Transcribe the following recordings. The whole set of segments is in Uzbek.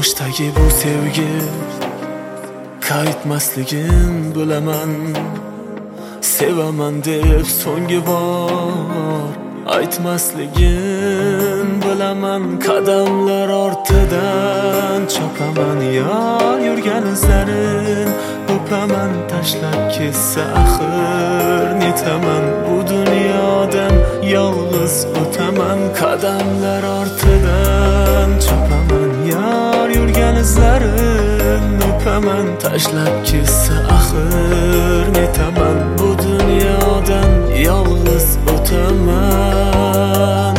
O'tmishdagi bu sevgi qaytmasligin bilaman. Sevaman deb so'nggi bor aytmasligin bilaman. Qadamlar ortidan chopaman, yor yurgan izlarin o'paman. Tashlab ketsa axir netaman, bu dunyodan yolg'iz o'taman. Qadamlar ortidan chopaman, yor yurgan izlarin o'paman. Tashlab ketsa axir netaman, bu dunyodan yolg'iz o'taman.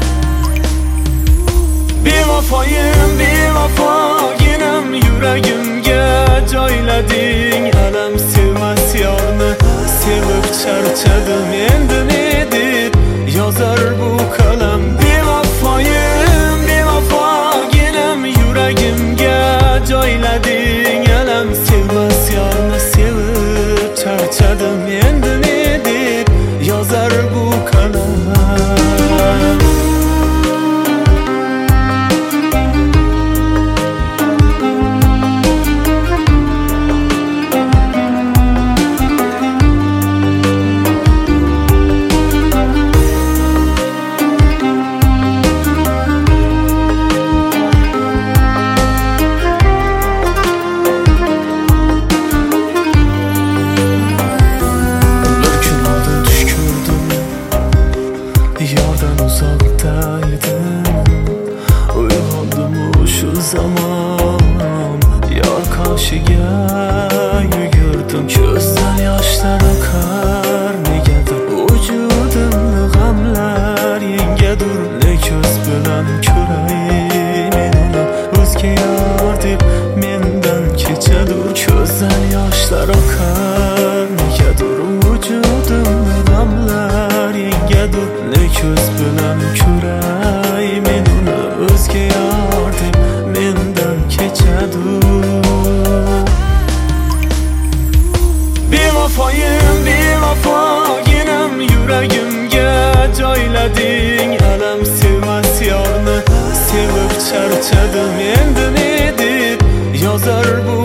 Bevafoyim, bevafoginam, yuragimga joylading alam. Sevmas yorni sevib charchadim, endi ne deb yozar bu qalam. Bevafoyim, bevafoginam, yuragimga joylading alam. Sevmas yorni sevib charchadim, endi ne deb yozar bu qalam. Yordan uzoqdaydim, uyg'ondim shu zamon. Yor qoshiga yugurdim, ko'zdan yoshlar oqar negadir. Vujudimni g'amlar yengadur, ne ko'z bilan ko'ray men uni. O'zga yor deb mendan kechadur, ko'zdan yoshlar oqar negadir. Vujudimni g'amlar yengadur, ne ko'z bilan ko'ray men uni. O'zga yor deb mendan kechadur. Bevafoyim, bevafoginam, yuragimga joylading alam. Sevmas yorni sevib charchadim, endi ne deb yozar bu